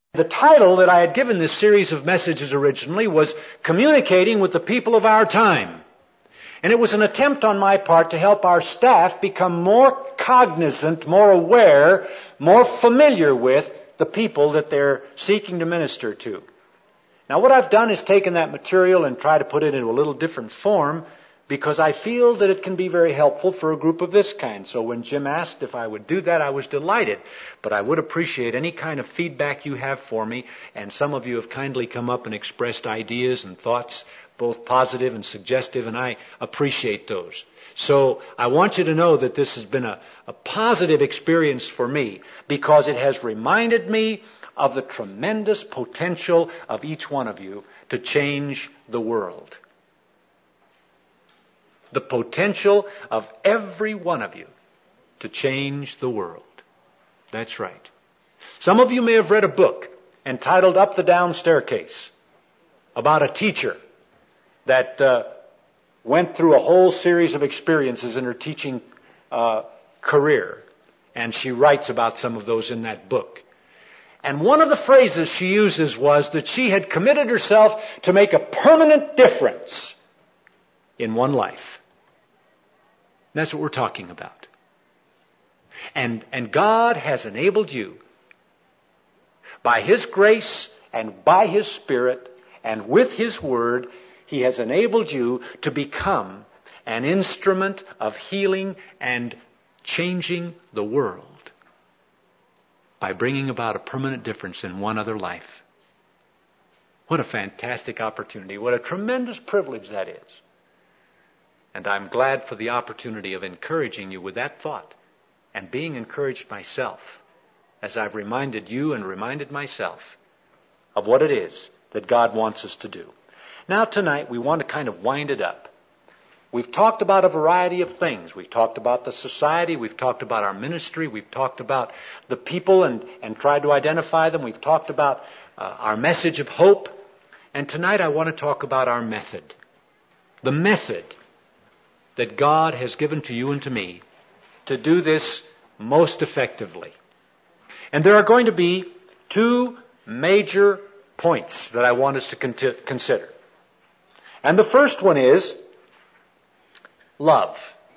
The title that I had given this series of messages originally was Communicating with the People of Our Time. And it was an attempt on my part to help our staff become more cognizant, more aware, more familiar with the people that they're seeking to minister to. Now what I've done is taken that material and try to put it into a little different form because I feel that it can be very helpful for a group of this kind. So when Jim asked if I would do that, I was delighted. But I would appreciate any kind of feedback you have for me. And some of you have kindly come up and expressed ideas and thoughts, both positive and suggestive, and I appreciate those. So I want you to know that this has been a positive experience for me because it has reminded me of the tremendous potential of each one of you to change the world. The potential of every one of you to change the world. That's right. Some of you may have read a book entitled Up the Down Staircase about a teacher that went through a whole series of experiences in her teaching career. And she writes about some of those in that book. And one of the phrases she uses was that she had committed herself to make a permanent difference in one life. That's what we're talking about. And God has enabled you by His grace and by His Spirit and with His Word, He has enabled you to become an instrument of healing and changing the world by bringing about a permanent difference in one other life. What a fantastic opportunity. What a tremendous privilege that is. And I'm glad for the opportunity of encouraging you with that thought and being encouraged myself as I've reminded you and reminded myself of what it is that God wants us to do. Now tonight we want to kind of wind it up. We've talked about a variety of things. We've talked about the society. We've talked about our ministry. We've talked about the people and tried to identify them. We've talked about our message of hope. And tonight I want to talk about our method. The method that God has given to you and to me to do this most effectively. And there are going to be two major points that I want us to consider. And the first one is love.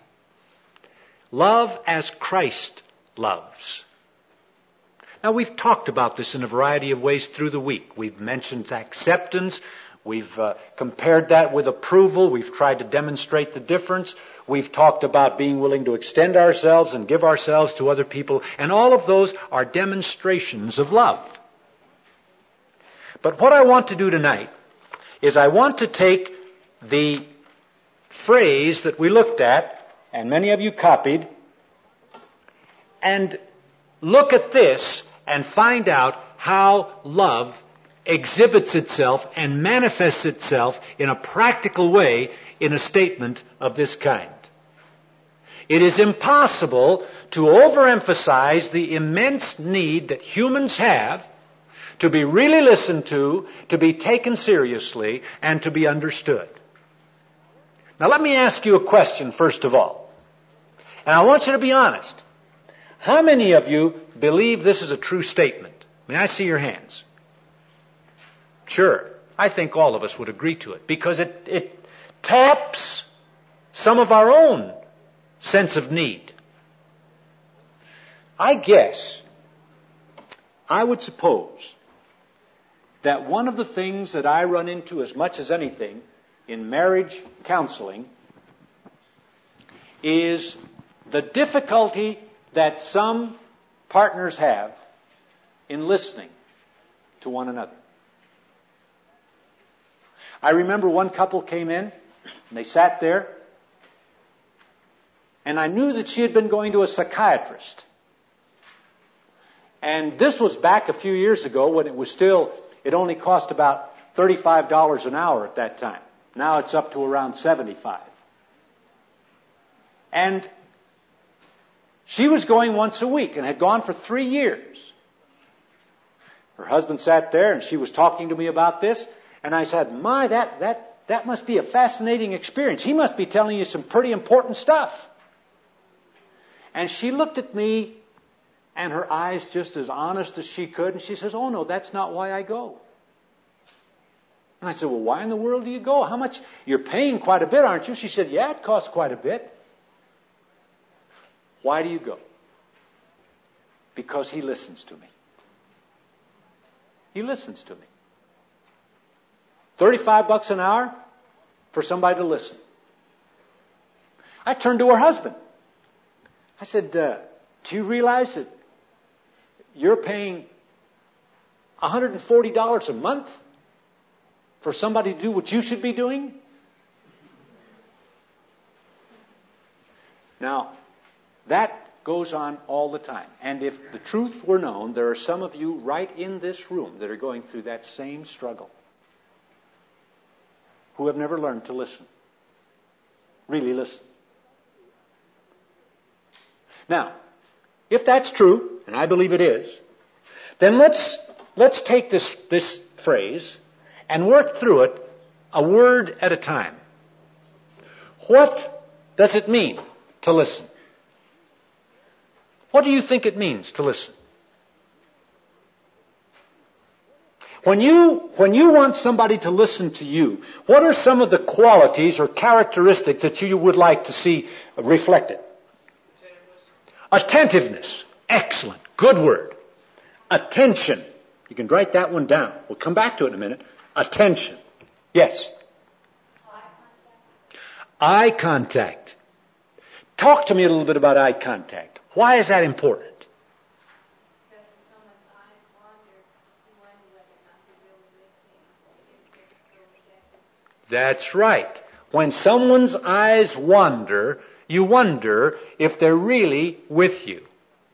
Love as Christ loves. Now we've talked about this in a variety of ways through the week. We've mentioned acceptance. We've compared that with approval. We've tried to demonstrate the difference. We've talked about being willing to extend ourselves and give ourselves to other people. And all of those are demonstrations of love. But what I want to do tonight is I want to take the phrase that we looked at, and many of you copied, and look at this and find out how love exhibits itself and manifests itself in a practical way in a statement of this kind. It is impossible to overemphasize the immense need that humans have to be really listened to be taken seriously, and to be understood. Now let me ask you a question first of all. And I want you to be honest. How many of you believe this is a true statement? May I see your hands? Sure. I think all of us would agree to it because it taps some of our own sense of need. I guess, I would suppose that one of the things that I run into as much as anything in marriage counseling is the difficulty that some partners have in listening to one another. I remember one couple came in, and they sat there, and I knew that she had been going to a psychiatrist. And this was back a few years ago when it only cost about $35 an hour at that time. Now it's up to around $75. And she was going once a week and had gone for 3 years. Her husband sat there and she was talking to me about this. And I said, my, that must be a fascinating experience. He must be telling you some pretty important stuff. And she looked at me And her eyes just as honest as she could. And she says, oh no, that's not why I go. And I said, well, why in the world do you go? How much? You're paying quite a bit, aren't you? She said, yeah, it costs quite a bit. Why do you go? Because he listens to me. He listens to me. $35 an hour for somebody to listen. I turned to her husband. I said, do you realize that you're paying $140 a month for somebody to do what you should be doing? Now, that goes on all the time. And if the truth were known, there are some of you right in this room that are going through that same struggle, who have never learned to listen. Really listen. Now, if that's true, and I believe it is, then let's take this phrase and work through it a word at a time. What does it mean to listen? What do you think it means to listen? When you want somebody to listen to you, what are some of the qualities or characteristics that you would like to see reflected? Attentiveness. Excellent. Good word. Attention. You can write that one down. We'll come back to it in a minute. Attention. Yes. Eye contact. Talk to me a little bit about eye contact. Why is that important? That's right. When someone's eyes wander, you wonder if they're really with you.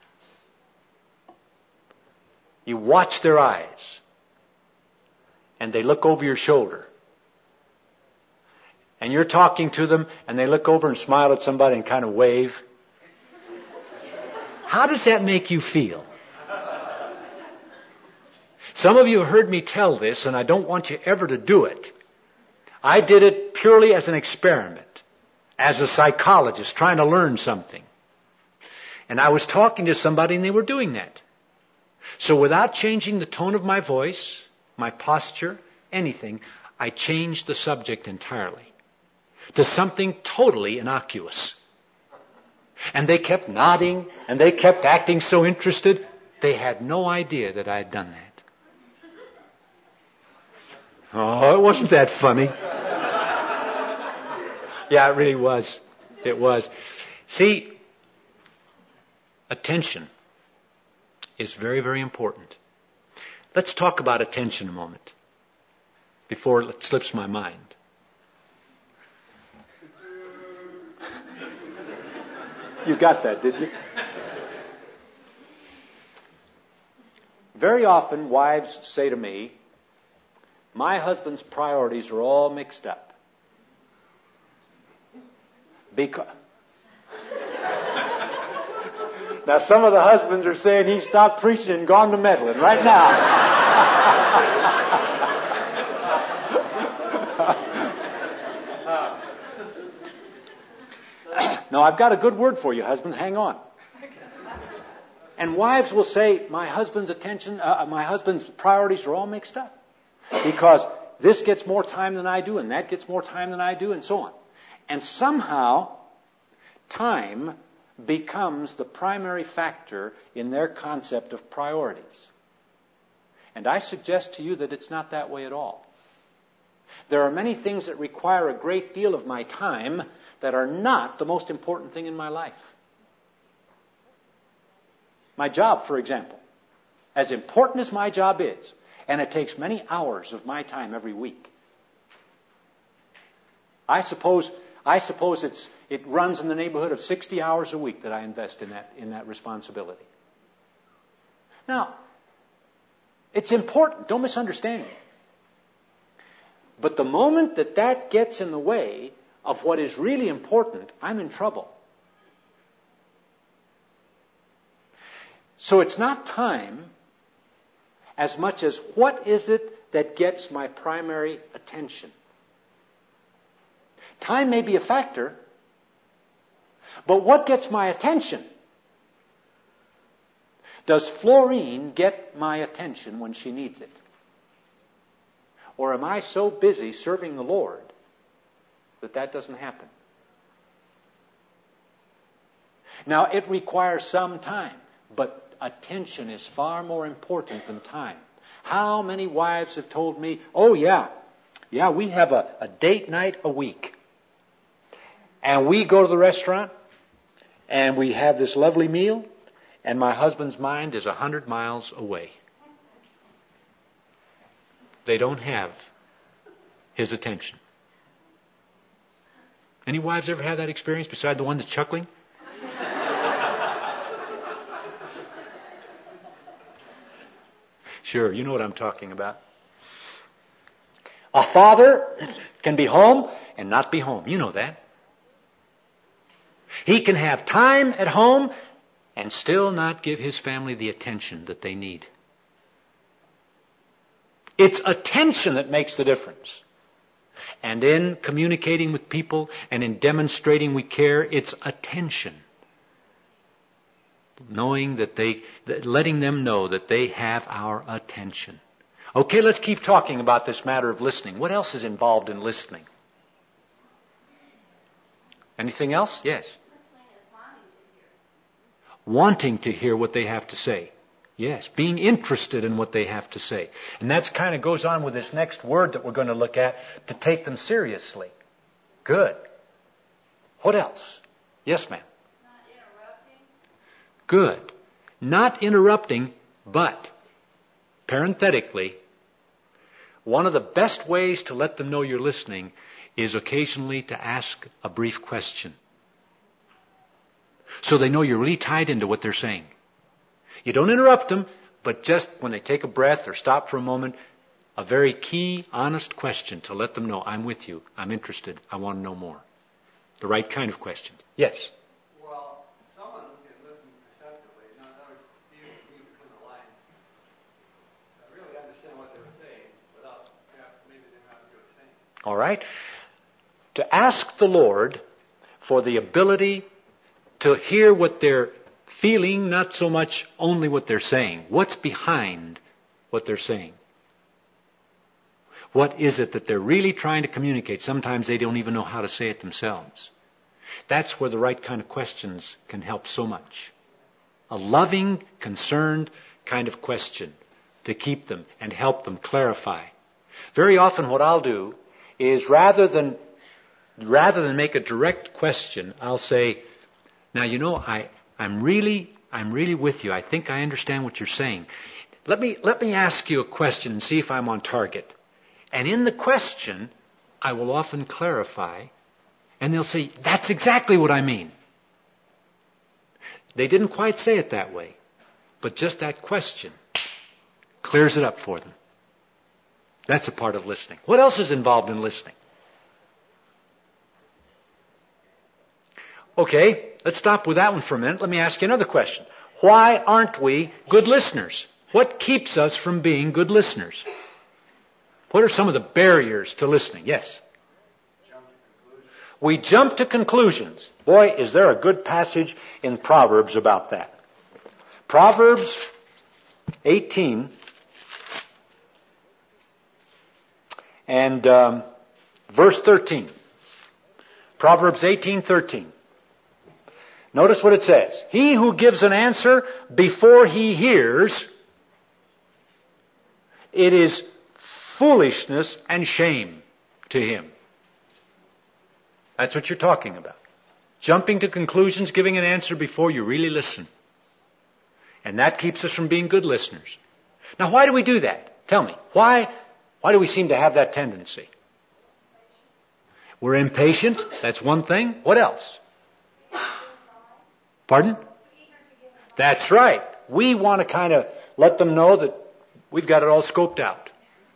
You watch their eyes, and they look over your shoulder. And you're talking to them, and they look over and smile at somebody and kind of wave. How does that make you feel? Some of you have heard me tell this, and I don't want you ever to do it. I did it purely as an experiment, as a psychologist trying to learn something. And I was talking to somebody, and they were doing that. So without changing the tone of my voice, my posture, anything, I changed the subject entirely to something totally innocuous. And they kept nodding, and they kept acting so interested. They had no idea that I had done that. Oh, it wasn't that funny. Yeah, it really was. It was. See, attention is very, very important. Let's talk about attention a moment before it slips my mind. You got that, did you? Very often, wives say to me, my husband's priorities are all mixed up. Because now some of the husbands are saying he stopped preaching and gone to meddling right now. No, I've got a good word for you, husbands. Hang on. And wives will say, my husband's priorities are all mixed up. Because this gets more time than I do, and that gets more time than I do, and so on. And somehow, time becomes the primary factor in their concept of priorities. And I suggest to you that it's not that way at all. There are many things that require a great deal of my time that are not the most important thing in my life. My job, for example. As important as my job is, and it takes many hours of my time every week. I suppose it runs in the neighborhood of 60 hours a week that I invest in that responsibility. Now, it's important. Don't misunderstand me. But the moment that gets in the way of what is really important, I'm in trouble. So it's not time as much as what is it that gets my primary attention. Time may be a factor, but what gets my attention? Does Florine get my attention when she needs it? Or am I so busy serving the Lord that that doesn't happen? Now, it requires some time, but attention is far more important than time. How many wives have told me, oh yeah, we have a date night a week. And we go to the restaurant, and we have this lovely meal, and my husband's mind is 100 miles away. They don't have his attention. Any wives ever have that experience beside the one that's chuckling? Sure, you know what I'm talking about. A father can be home and not be home. You know that. He can have time at home and still not give his family the attention that they need. It's attention that makes the difference. And in communicating with people and in demonstrating we care, it's attention. Knowing letting them know that they have our attention. Okay, let's keep talking about this matter of listening. What else is involved in listening? Anything else? Yes. Wanting to hear what they have to say. Yes, being interested in what they have to say. And that kind of goes on with this next word that we're going to look at, to take them seriously. Good. What else? Yes, ma'am. Not interrupting. Good. Not interrupting, but, parenthetically, one of the best ways to let them know you're listening is occasionally to ask a brief question. So they know you're really tied into what they're saying. You don't interrupt them, but just when they take a breath or stop for a moment, a very key, honest question to let them know, I'm with you, I'm interested, I want to know more. The right kind of question. Yes? Well, someone who can listen perceptively, not always read between the lines, really understand what they're saying without maybe they not what they're saying. All right. To ask the Lord for the ability to hear what they're feeling, not so much only what they're saying. What's behind what they're saying? What is it that they're really trying to communicate? Sometimes they don't even know how to say it themselves. That's where the right kind of questions can help so much. A loving, concerned kind of question to keep them and help them clarify. Very often what I'll do is rather than make a direct question, I'll say, now you know, I'm really with you. I think I understand what you're saying. Let me ask you a question and see if I'm on target. And in the question, I will often clarify, and they'll say, that's exactly what I mean. They didn't quite say it that way, but just that question clears it up for them. That's a part of listening. What else is involved in listening? Okay, let's stop with that one for a minute. Let me ask you another question. Why aren't we good listeners? What keeps us from being good listeners? What are some of the barriers to listening? Yes? We jump to conclusions. Boy, is there a good passage in Proverbs about that. Proverbs 18 and verse 13. Proverbs 18:13. Notice what it says. He who gives an answer before he hears, it is foolishness and shame to him. That's what you're talking about. Jumping to conclusions, giving an answer before you really listen. And that keeps us from being good listeners. Now, why do we do that? Tell me. Why do we seem to have that tendency? We're impatient. That's one thing. What else? Pardon? That's right. We want to kind of let them know that we've got it all scoped out.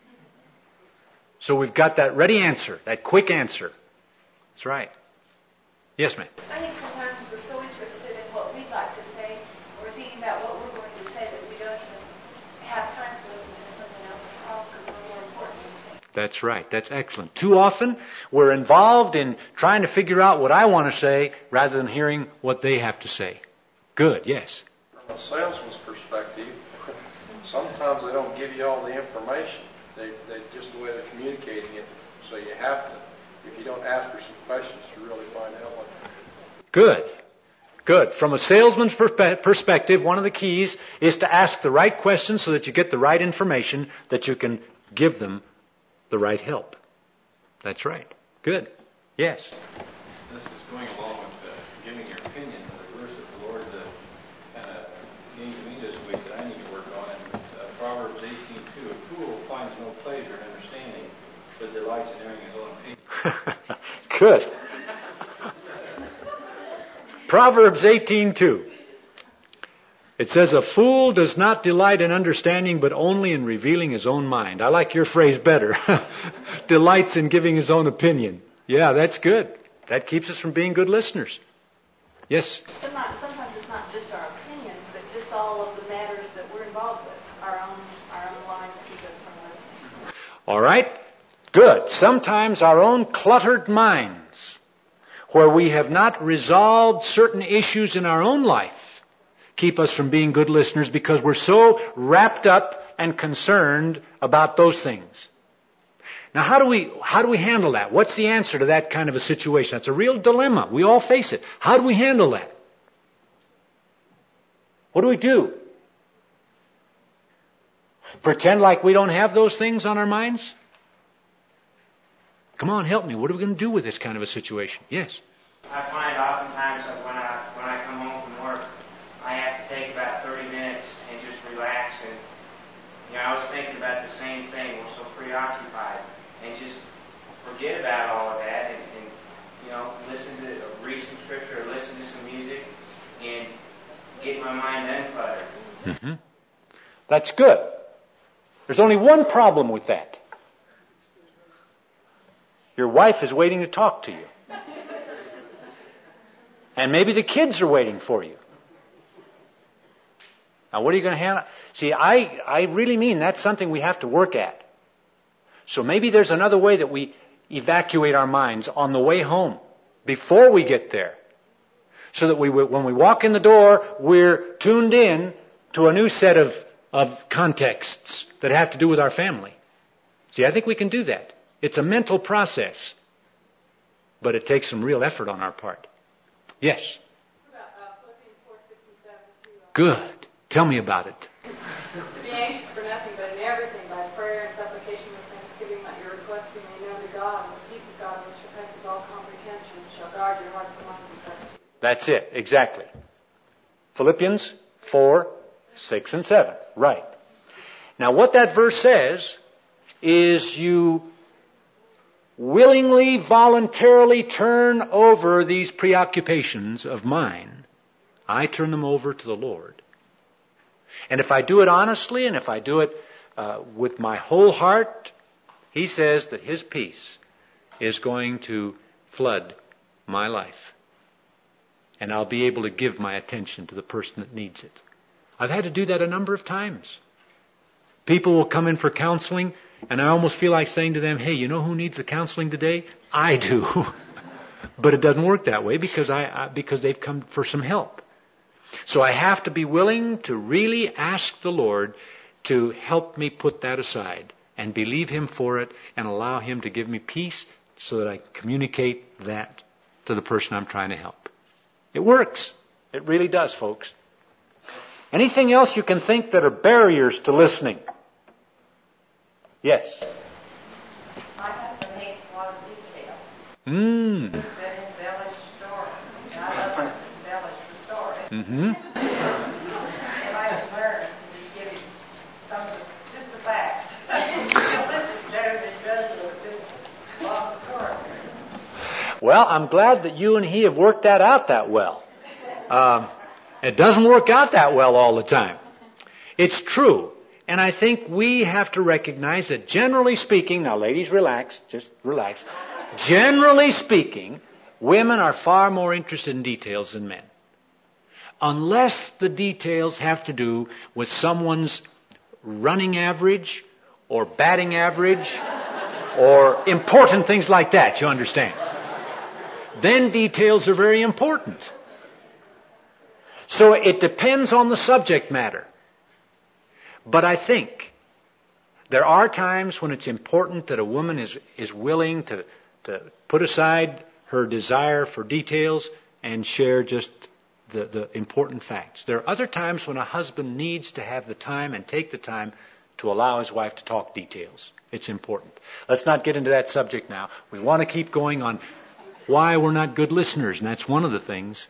So we've got that ready answer, that quick answer. That's right. Yes, ma'am. I think sometimes we're so interested in what we'd like to say, or thinking about what we're going to say, that we don't even have time to listen to someone else's thoughts because we're more important than we think. That's right. That's excellent. Too often, we're involved in trying to figure out what I want to say rather than hearing what they have to say. Good, yes. From a salesman's perspective, perspective, sometimes they don't give you all the information. They just the way they're communicating it. So you have to, if you don't ask for some questions, to really find out what. Good. Good. From a salesman's perspective, one of the keys is to ask the right questions so that you get the right information, that you can give them the right help. That's right. Good. Yes. This is going along with giving your opinion. The verse that the Lord kind of gave me this week that I need to work on. And it's Proverbs 18:2. A fool finds no pleasure in understanding, but delights in hearing his own opinion. Good. Proverbs 18:2. It says, a fool does not delight in understanding, but only in revealing his own mind. I like your phrase better. Delights in giving his own opinion. Yeah, that's good. That keeps us from being good listeners. Yes? Sometimes it's not just our opinions, but just all of the matters that we're involved with. Our own lives keep us from listening. All right. Good. Sometimes our own cluttered minds, where we have not resolved certain issues in our own life, keep us from being good listeners because we're so wrapped up and concerned about those things. Now, how do we handle that? What's the answer to that kind of a situation? That's a real dilemma. We all face it. How do we handle that? What do we do? Pretend like we don't have those things on our minds? Come on, help me. What are we going to do with this kind of a situation? Yes? I find oftentimes that when I come home from work, I have to take about 30 minutes and just relax. And, I was thinking about the same thing. We're so preoccupied. And just forget about all of that and read some scripture or listen to some music and get my mind uncluttered. Mm-hmm. That's good. There's only one problem with that. Your wife is waiting to talk to you. And maybe the kids are waiting for you. Now, what are you going to handle? See, I really mean that's something we have to work at. So maybe there's another way that we evacuate our minds on the way home, before we get there. So that when we walk in the door, we're tuned in to a new set of contexts that have to do with our family. See, I think we can do that. It's a mental process. But it takes some real effort on our part. Yes? Philippians 4, 6, and 7, too. Good. Tell me about it. To be anxious for nothing, but in everything, by prayer and supplication with thanksgiving, let your requests be made known to God, and the peace of God, which surpasses all comprehension, shall guard your hearts and minds in Christ Jesus. That's it, exactly. Philippians 4, 6, and 7. Right. Now what that verse says is you willingly, voluntarily turn over these preoccupations of mine. I turn them over to the Lord. And if I do it honestly, and if I do it with my whole heart, He says that His peace is going to flood my life. And I'll be able to give my attention to the person that needs it. I've had to do that a number of times. People will come in for counseling, and I almost feel like saying to them, hey, you know who needs the counseling today? I do. But it doesn't work that way because they've come for some help. So I have to be willing to really ask the Lord to help me put that aside and believe Him for it and allow Him to give me peace so that I communicate that to the person I'm trying to help. It works. It really does, folks. Anything else you can think that are barriers to listening? Yes? My husband hates a lot of detail. Mm. He said embellish story. And I love to embellish the story. Mm-hmm. And I have learned to give him just the facts. He'll listen better than he does a long story. Well, I'm glad that you and he have worked that out that well. It doesn't work out that well all the time. It's true. And I think we have to recognize that generally speaking, now ladies relax, just relax. Generally speaking, women are far more interested in details than men. Unless the details have to do with someone's running average or batting average or important things like that, you understand. Then details are very important. So it depends on the subject matter. But I think there are times when it's important that a woman is willing to put aside her desire for details and share just the important facts. There are other times when a husband needs to have the time and take the time to allow his wife to talk details. It's important. Let's not get into that subject now. We want to keep going on why we're not good listeners, and that's one of the things.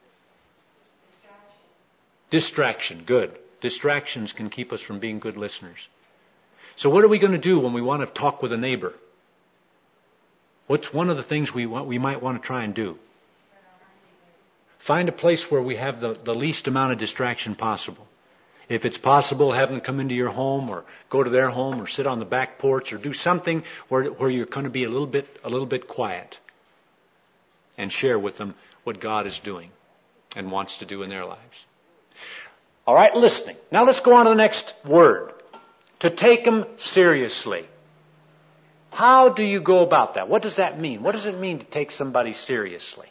Distraction. Good. Distractions can keep us from being good listeners. So what are we going to do when we want to talk with a neighbor? What's one of the things we might want to try and do? Find a place where we have the least amount of distraction possible. If it's possible, have them come into your home or go to their home or sit on the back porch or do something where you're going to be a little bit quiet and share with them what God is doing and wants to do in their lives. All right, listening. Now let's go on to the next word. To take them seriously. How do you go about that? What does that mean? What does it mean to take somebody seriously?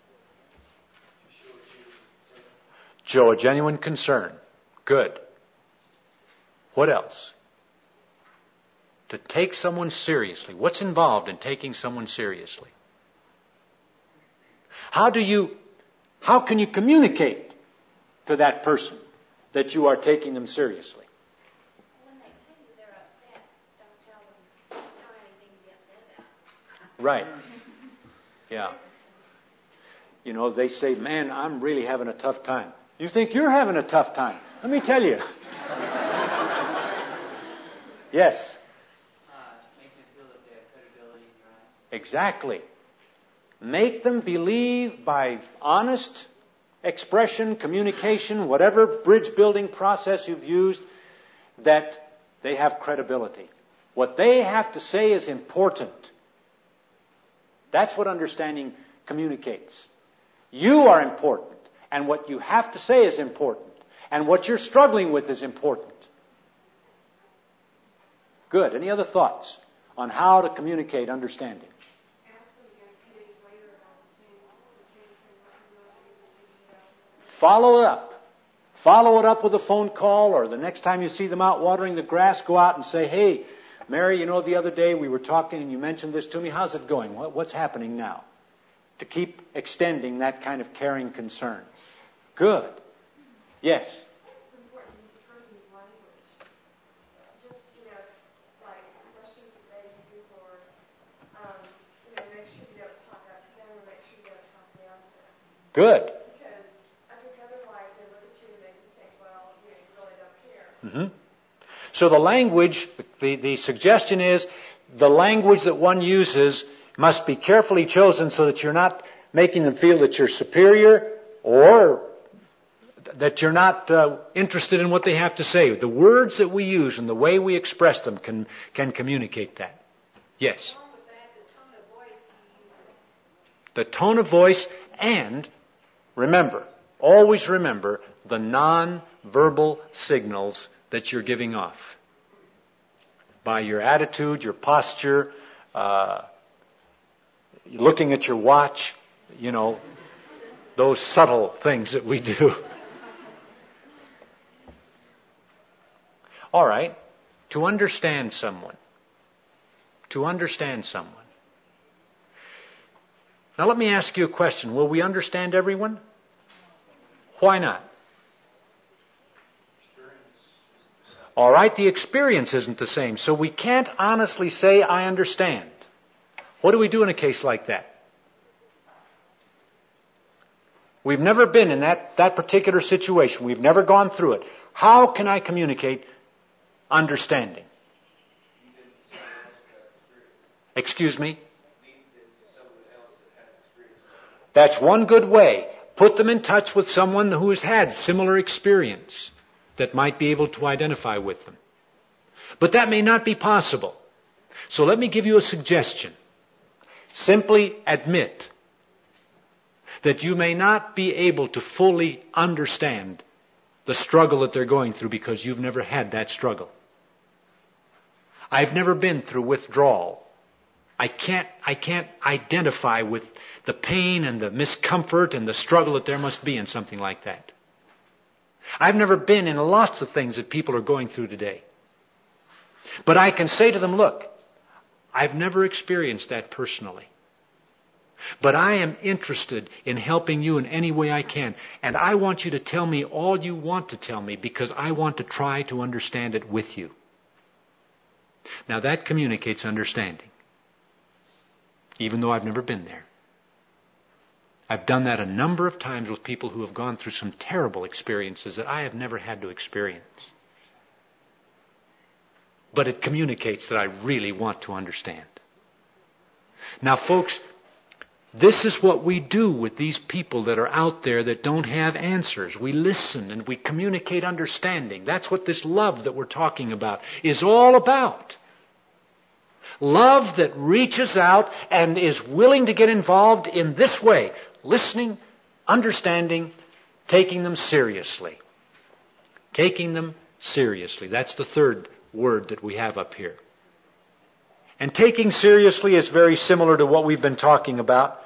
Show a genuine concern. Good. What else? To take someone seriously. What's involved in taking someone seriously? How can you communicate to that person that you are taking them seriously? When they tell you they're upset, don't tell them anything to be upset about. Right. Yeah. You know, they say, man, I'm really having a tough time. You think you're having a tough time. Let me tell you. Yes. Make them feel that they have credibility in your eyes. Exactly. Make them believe by honest expression, communication, whatever bridge building process you've used, that they have credibility. What they have to say is important. That's what understanding communicates. You are important, and what you have to say is important, and what you're struggling with is important. Good. Any other thoughts on how to communicate understanding? Follow it up. Follow it up with a phone call, or the next time you see them out watering the grass, go out and say, hey, Mary, you know, the other day we were talking and you mentioned this to me. How's it going? What's happening now? To keep extending that kind of caring concern. Good. Yes. What's important is the person's language. Just, like expressions that they use, or, make sure you don't talk out to them, or make sure you don't talk down to them. Good. Because I think otherwise they look at you and they just think, well, you really don't care. Mm-hmm. So the language, the suggestion is, the language that one uses must be carefully chosen so that you're not making them feel that you're superior or that you're not interested in what they have to say. The words that we use and the way we express them can communicate that. Yes? Along with that, the tone of voice you use. The tone of voice, and remember, always remember the non-verbal signals that you're giving off. By your attitude, your posture, looking at your watch, those subtle things that we do. All right. To understand someone. To understand someone. Now let me ask you a question. Will we understand everyone? Why not? All right, the experience isn't the same, so we can't honestly say, I understand. What do we do in a case like that? We've never been in that particular situation. We've never gone through it. How can I communicate understanding? Excuse me? That's one good way. Put them in touch with someone who has had similar experience that might be able to identify with them. But that may not be possible. So let me give you a suggestion. Simply admit that you may not be able to fully understand the struggle that they're going through because you've never had that struggle. I've never been through withdrawal. I can't identify with the pain and the miscomfort and the struggle that there must be in something like that. I've never been in lots of things that people are going through today. But I can say to them, look, I've never experienced that personally. But I am interested in helping you in any way I can. And I want you to tell me all you want to tell me because I want to try to understand it with you. Now that communicates understanding. Even though I've never been there. I've done that a number of times with people who have gone through some terrible experiences that I have never had to experience. But it communicates that I really want to understand. Now, folks, this is what we do with these people that are out there that don't have answers. We listen and we communicate understanding. That's what this love that we're talking about is all about. Love that reaches out and is willing to get involved in this way. Listening, understanding, taking them seriously. Taking them seriously. That's the third word that we have up here. And taking seriously is very similar to what we've been talking about.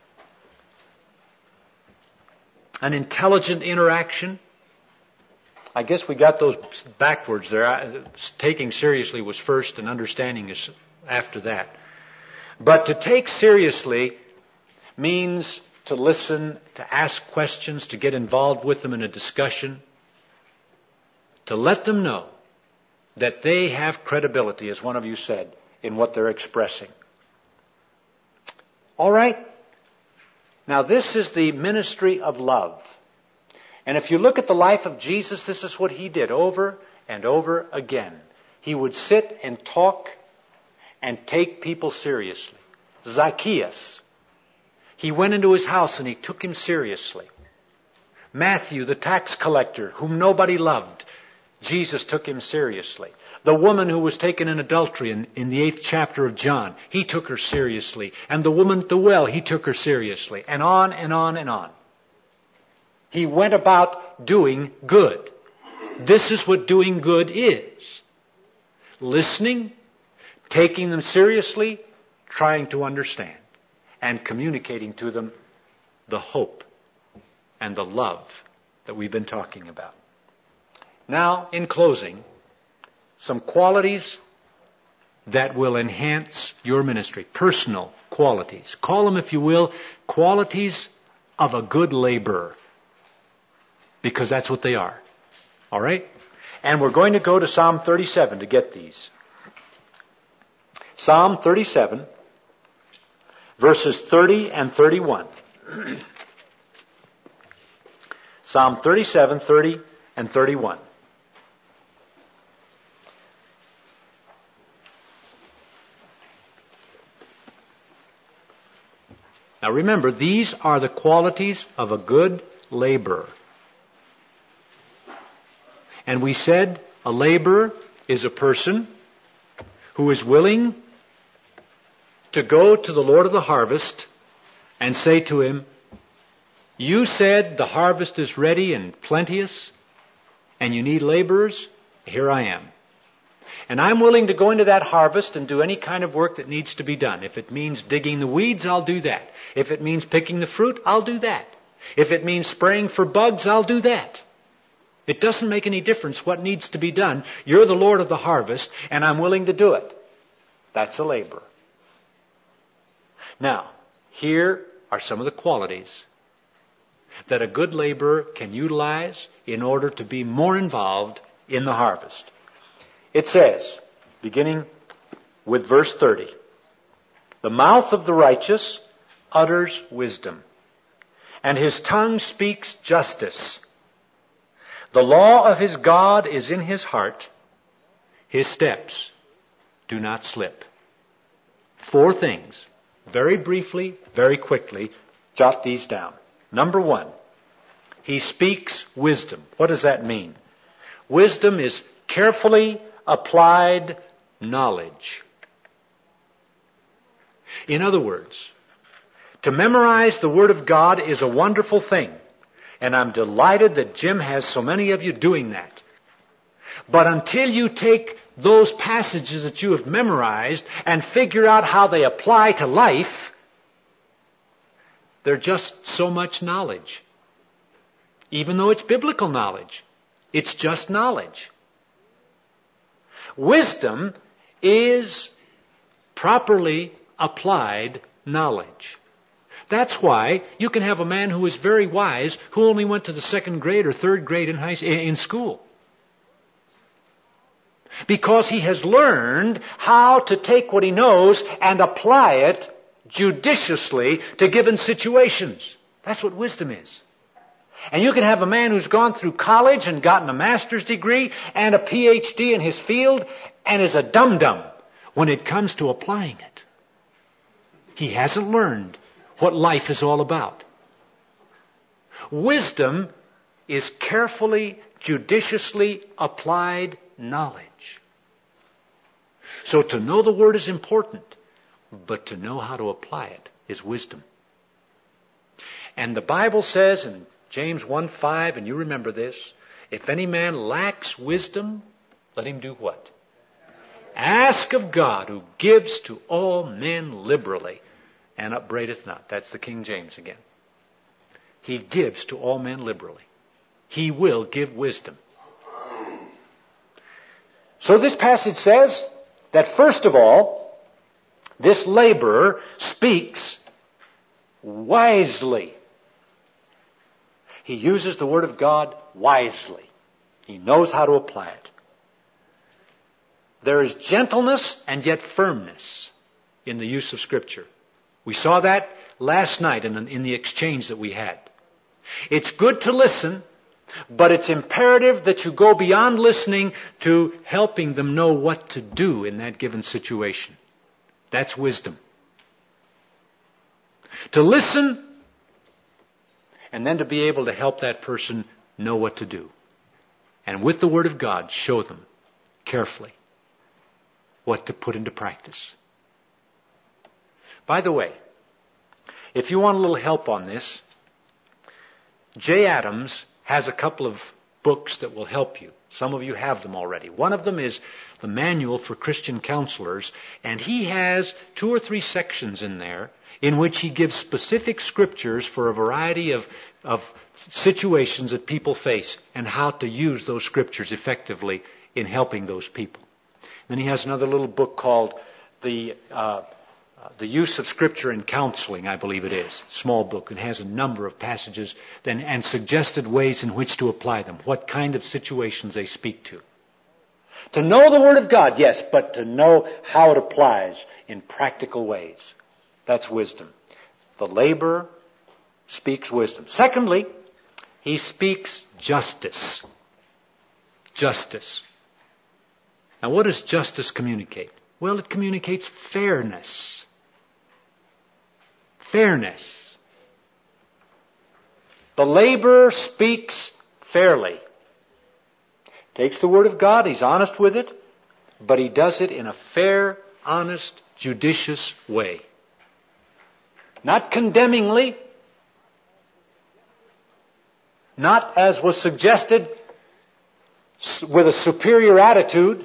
An intelligent interaction. I guess we got those backwards there. Taking seriously was first and understanding is after that. But to take seriously means to listen, to ask questions, to get involved with them in a discussion, to let them know that they have credibility, as one of you said, in what they're expressing. All right? Now this is the ministry of love. And if you look at the life of Jesus, this is what he did over and over again. He would sit and talk and take people seriously. Zacchaeus, he went into his house and he took him seriously. Matthew, the tax collector, whom nobody loved, Jesus took him seriously. The woman who was taken in adultery in the 8th chapter of John, he took her seriously. And the woman at the well, he took her seriously. And on and on and on. He went about doing good. This is what doing good is. Listening, taking them seriously, trying to understand, and communicating to them the hope and the love that we've been talking about. Now, in closing, some qualities that will enhance your ministry. Personal qualities. Call them, if you will, qualities of a good laborer. Because that's what they are. All right? And we're going to go to Psalm 37 to get these. Psalm 37, verses 30 and 31. Psalm 37, 30 and 31. Now remember, these are the qualities of a good laborer. And we said a laborer is a person who is willing to go to the Lord of the harvest and say to him, you said the harvest is ready and plenteous and you need laborers. Here I am. And I'm willing to go into that harvest and do any kind of work that needs to be done. If it means digging the weeds, I'll do that. If it means picking the fruit, I'll do that. If it means spraying for bugs, I'll do that. It doesn't make any difference what needs to be done. You're the Lord of the harvest, and I'm willing to do it. That's a laborer. Now, here are some of the qualities that a good laborer can utilize in order to be more involved in the harvest. It says, beginning with verse 30, the mouth of the righteous utters wisdom, and his tongue speaks justice. The law of his God is in his heart. His steps do not slip. 4 things. Very briefly, very quickly, jot these down. Number 1, he speaks wisdom. What does that mean? Wisdom is carefully applied knowledge. In other words, to memorize the Word of God is a wonderful thing. And I'm delighted that Jim has so many of you doing that. But until you take those passages that you have memorized and figure out how they apply to life, they're just so much knowledge. Even though it's biblical knowledge, It's just knowledge. Wisdom is properly applied knowledge. That's why you can have a man who is very wise who only went to the second grade or third grade in school. Because he has learned how to take what he knows and apply it judiciously to given situations. That's what wisdom is. And you can have a man who's gone through college and gotten a master's degree and a PhD in his field and is a dum-dum when it comes to applying it. He hasn't learned what life is all about. Wisdom is carefully, judiciously applied knowledge. So to know the Word is important, but to know how to apply it is wisdom. And the Bible says in James 1:5, and you remember this, if any man lacks wisdom, let him do what? Ask of God, who gives to all men liberally and upbraideth not. That's the King James again. He gives to all men liberally. He will give wisdom. So this passage says that first of all, this laborer speaks wisely. He uses the Word of God wisely. He knows how to apply it. There is gentleness and yet firmness in the use of Scripture. We saw that last night in the exchange that we had. It's good to listen, but it's imperative that you go beyond listening to helping them know what to do in that given situation. That's wisdom. To listen and then to be able to help that person know what to do. And with the Word of God, show them carefully what to put into practice. By the way, if you want a little help on this, Jay Adams has a couple of books that will help you. Some of you have them already. One of them is the Manual for Christian Counselors, and he has 2 or 3 sections in there in which he gives specific scriptures for a variety of situations that people face and how to use those scriptures effectively in helping those people. Then he has another little book called The Use of Scripture in Counseling, I believe it is. Small book. It has a number of passages and suggested ways in which to apply them. What kind of situations they speak to. To know the Word of God, yes, but to know how it applies in practical ways. That's wisdom. The laborer speaks wisdom. Secondly, he speaks justice. Justice. Now what does justice communicate? Well, it communicates fairness. Fairness. The laborer speaks fairly. Takes the Word of God, he's honest with it, but he does it in a fair, honest, judicious way. Not condemningly, not as was suggested with a superior attitude,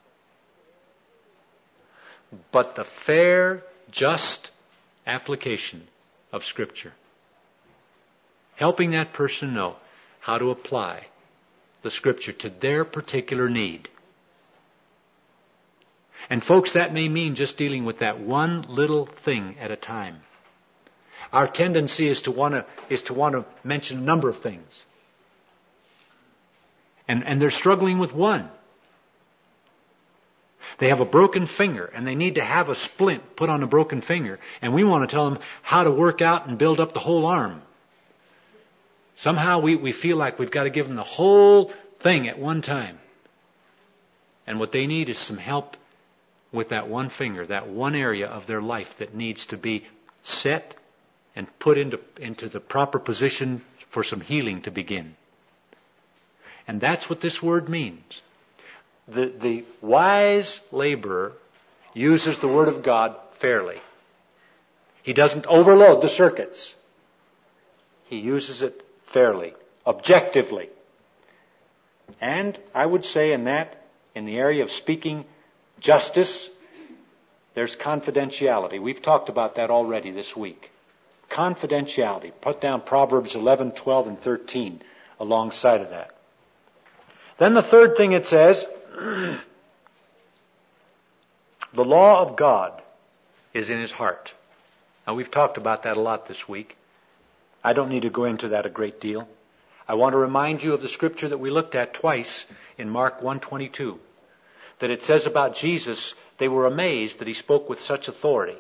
but the fair, just application of Scripture. Helping that person know how to apply the Scripture to their particular need. And folks, that may mean just dealing with that one little thing at a time. Our tendency is to want to mention a number of things. And they're struggling with one. They have a broken finger and they need to have a splint put on a broken finger. And we want to tell them how to work out and build up the whole arm. Somehow we feel like we've got to give them the whole thing at one time. And what they need is some help with that one finger, that one area of their life that needs to be set and put into the proper position for some healing to begin. And that's what this word means. The wise laborer uses the Word of God fairly. He doesn't overload the circuits. He uses it fairly, objectively. And I would say in the area of speaking justice, there's confidentiality. We've talked about that already this week. Confidentiality. Put down Proverbs 11, 12, and 13 alongside of that. Then the third thing it says, the law of God is in his heart. Now we've talked about that a lot this week. I don't need to go into that a great deal. I want to remind you of the scripture that we looked at twice in Mark 1:22, that it says about Jesus, they were amazed that he spoke with such authority.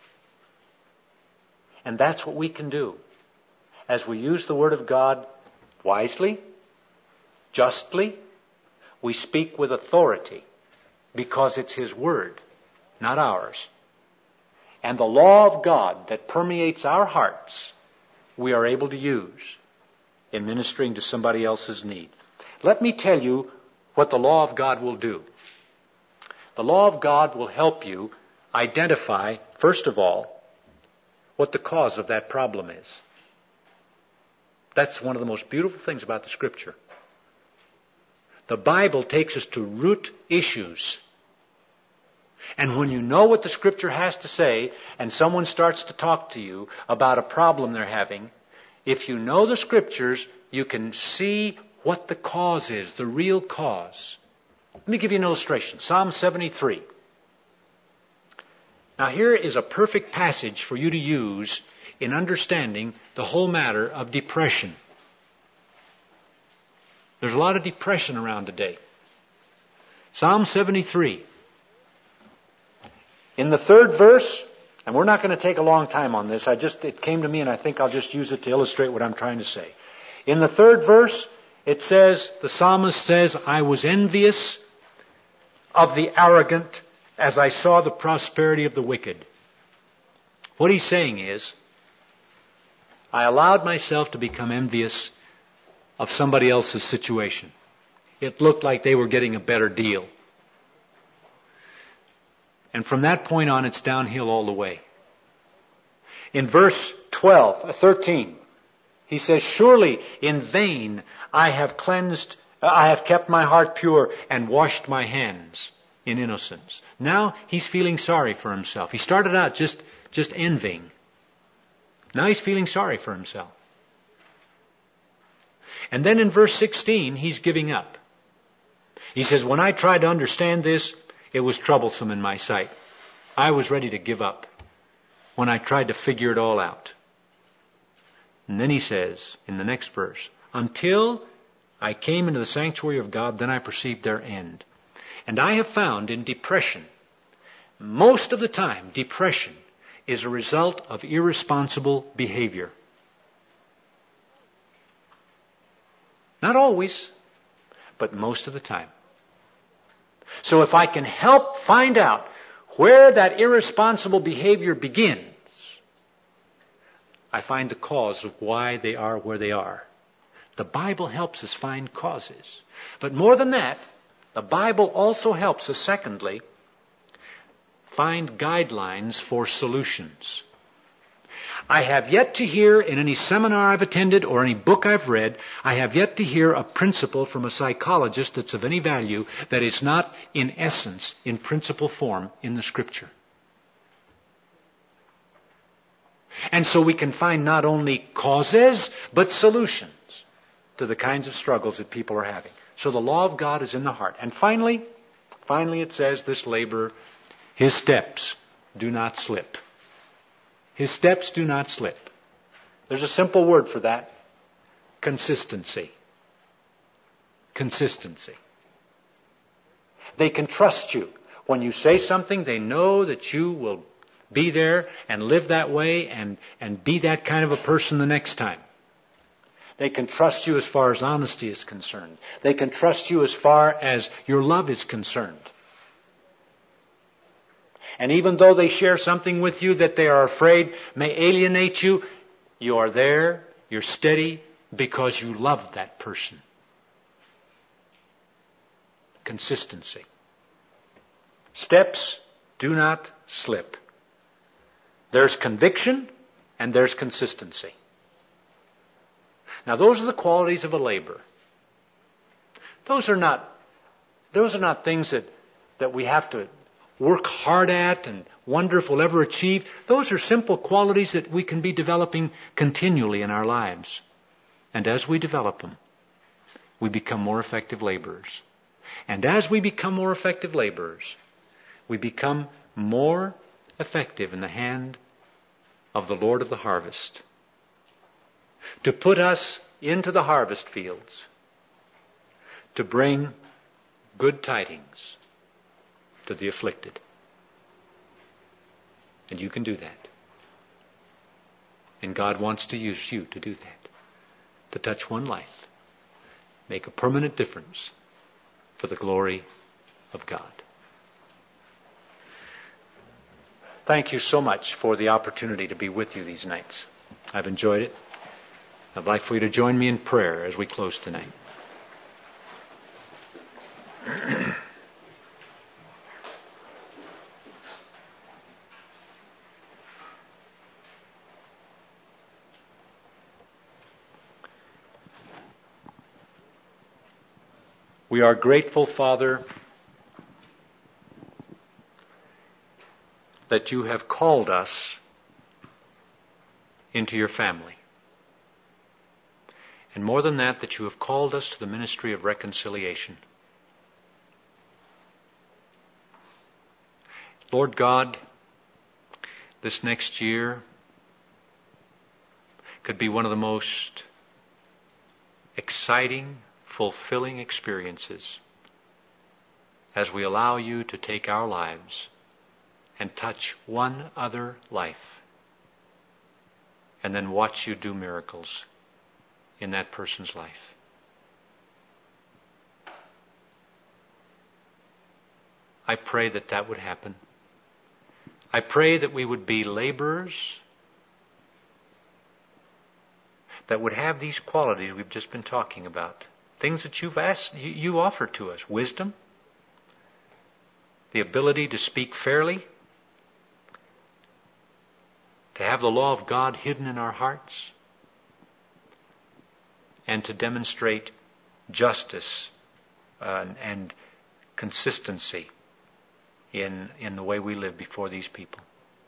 And that's what we can do as we use the Word of God wisely, justly. We speak with authority because it's His Word, not ours. And the law of God that permeates our hearts, we are able to use in ministering to somebody else's need. Let me tell you what the law of God will do. The law of God will help you identify, first of all, what the cause of that problem is. That's one of the most beautiful things about the Scripture. The Bible takes us to root issues. And when you know what the Scripture has to say, and someone starts to talk to you about a problem they're having, if you know the Scriptures, you can see what the cause is, the real cause. Let me give you an illustration. Psalm 73. Now here is a perfect passage for you to use in understanding the whole matter of depression. There's a lot of depression around today. Psalm 73. In the third verse, and we're not going to take a long time on this, it came to me and I think I'll just use it to illustrate what I'm trying to say. In the third verse, it says, the psalmist says, I was envious of the arrogant as I saw the prosperity of the wicked. What he's saying is, I allowed myself to become envious of somebody else's situation. It looked like they were getting a better deal. And from that point on, it's downhill all the way. In verse 13, he says, surely in vain I have kept my heart pure and washed my hands in innocence. Now he's feeling sorry for himself. He started out just envying. Now he's feeling sorry for himself. And then in verse 16, he's giving up. He says, when I tried to understand this, it was troublesome in my sight. I was ready to give up when I tried to figure it all out. And then he says in the next verse, until I came into the sanctuary of God, then I perceived their end. And I have found in depression, most of the time, depression is a result of irresponsible behavior. Not always, but most of the time. So if I can help find out where that irresponsible behavior begins, I find the cause of why they are where they are. The Bible helps us find causes. But more than that, the Bible also helps us, secondly, find guidelines for solutions. I have yet to hear in any seminar I've attended or any book I've read, I have yet to hear a principle from a psychologist that's of any value that is not in essence, in principle form, in the Scripture. And so we can find not only causes, but solutions to the kinds of struggles that people are having. So the law of God is in the heart. And finally it says this laborer, his steps do not slip. His steps do not slip. There's a simple word for that. Consistency. Consistency. They can trust you. When you say something, they know that you will be there and live that way and be that kind of a person the next time. They can trust you as far as honesty is concerned. They can trust you as far as your love is concerned. And even though they share something with you that they are afraid may alienate you, you are there, you're steady, because you love that person. Consistency. Steps do not slip. There's conviction and there's consistency. Now those are the qualities of a laborer. Those are not things that we have to work hard at and wonder if we'll ever achieve. Those are simple qualities that we can be developing continually in our lives. And as we develop them, we become more effective laborers. And as we become more effective laborers, we become more effective in the hand of the Lord of the harvest to put us into the harvest fields, to bring good tidings to the afflicted. And you can do that. And God wants to use you to do that, to touch one life, make a permanent difference for the glory of God. Thank you so much for the opportunity to be with you these nights. I've enjoyed it. I'd like for you to join me in prayer as we close tonight. We are grateful, Father, that you have called us into your family. And more than that, that you have called us to the ministry of reconciliation. Lord God, this next year could be one of the most exciting, fulfilling experiences as we allow you to take our lives and touch one other life and then watch you do miracles in that person's life. I pray that that would happen. I pray that we would be laborers that would have these qualities we've just been talking about. Things that you offer to us. Wisdom, the ability to speak fairly, to have the law of God hidden in our hearts, and to demonstrate justice and consistency in the way we live before these people.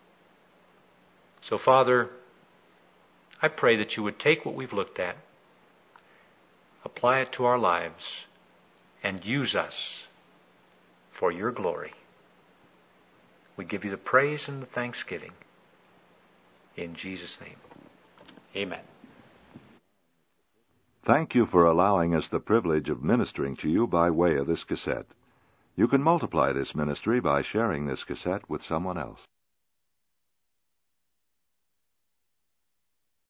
So, Father, I pray that you would take what we've looked at, apply it to our lives, and use us for your glory. We give you the praise and the thanksgiving. In Jesus' name, amen. Thank you for allowing us the privilege of ministering to you by way of this cassette. You can multiply this ministry by sharing this cassette with someone else.